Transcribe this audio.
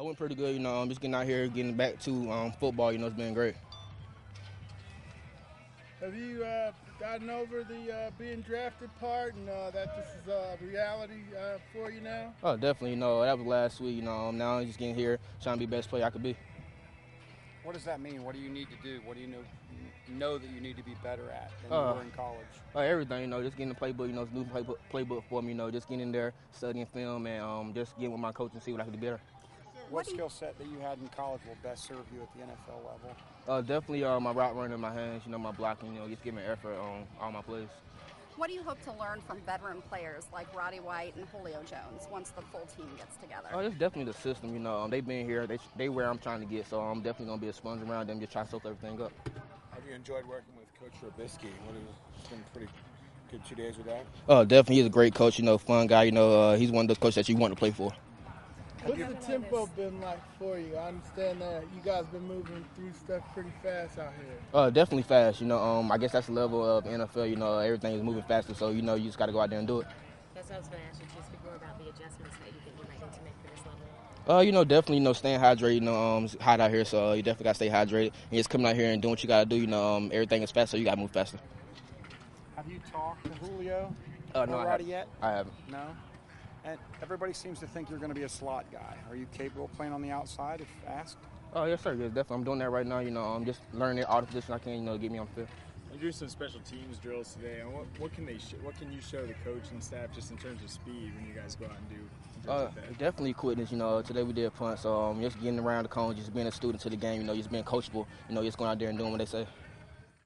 went pretty good. You know, I'm just getting out here, getting back to football. You know, it's been great. Have you gotten over the being drafted part and that this is a reality for you now? Oh, definitely. You know, that was last week. You know, now I'm just getting here, trying to be the best player I could be. What does that mean? What do you need to do? What do you know that you need to be better at than you were in college? Everything, you know, just getting the playbook, you know, it's a new playbook for me, you know, just getting in there, studying film, and just getting with my coach and see what I can do better. What skill set that you had in college will best serve you at the NFL level? Definitely my route running in my hands, you know, my blocking, you know, just giving effort on all my plays. What do you hope to learn from veteran players like Roddy White and Julio Jones once the full team gets together? It's definitely the system, you know. They've been here, they where I'm trying to get, so I'm definitely going to be a sponge around them, just try to soak everything up. Have you enjoyed working with Coach Trubisky? It's been pretty good 2 days with that? Definitely. He's a great coach, you know, fun guy. You know, he's one of those coaches that you want to play for. What's the tempo been like for you? I understand that you guys been moving through stuff pretty fast out here. Definitely fast. You know, I guess that's the level of NFL. You know, everything is moving faster, so, you know, you just got to go out there and do it. That's what I was going to ask you. Just speak more about the adjustments that you think you might need to make for this level. You know, definitely, you know, staying hydrated. You know, it's hot out here, so you definitely got to stay hydrated. And just coming out here and doing what you got to do. You know, everything is fast, so you got to move faster. Have you talked to Julio No, or Roddy yet? I haven't. No? And everybody seems to think you're going to be a slot guy. Are you capable of playing on the outside if asked? Oh, yes, sir. Yes, definitely. I'm doing that right now. You know, I'm just learning all the positions I can, you know, to get me on the field. You're doing some special teams drills today. And what can you show the coach and staff just in terms of speed when you guys go out and do? Definitely quickness. You know, today we did punt, so just getting around the cone, just being a student to the game. You know, just being coachable. You know, just going out there and doing what they say.